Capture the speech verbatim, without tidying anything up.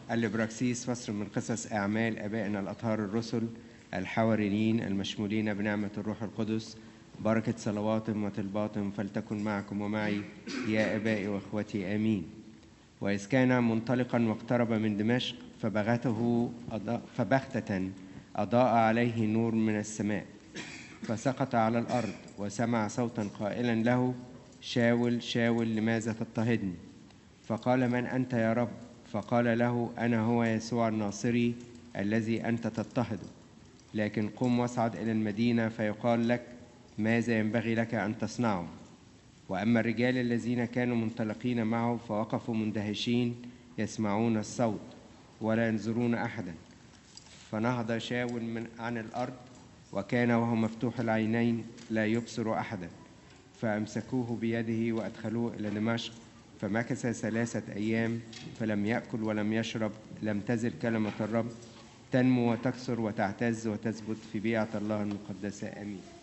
الإبراكسيس فصل من قصص أعمال آبائنا الأطهار الرسل الحواريين المشمولين بنعمة الروح القدس. بركة صلواتهم وطلباتهم فلتكن معكم ومعي يا آبائي وإخوتي آمين. وإذ كان منطلقا واقترب من دمشق فبغته أضاء فبغتة أضاء عليه نور من السماء، فسقط على الأرض وسمع صوتا قائلا له: شاول شاول لماذا تضطهدني؟ فقال: من أنت يا رب؟ فقال له: أنا هو يسوع الناصري الذي أنت تضطهده، لكن قم واصعد إلى المدينة فيقال لك ماذا ينبغي لك أن تصنعه. وأما الرجال الذين كانوا منطلقين معه فوقفوا مندهشين يسمعون الصوت ولا ينظرون أحدا. فنهض شاول من عن الأرض وكان وهو مفتوح العينين لا يبصر أحدا، فأمسكوه بيده وأدخلوه إلى دمشق، فمكث ثلاثة أيام فلم يأكل ولم يشرب. لم تزل كلمة الرب تنمو وتكثر وتعتز وتثبت في بيعة الله المقدسة. آمين.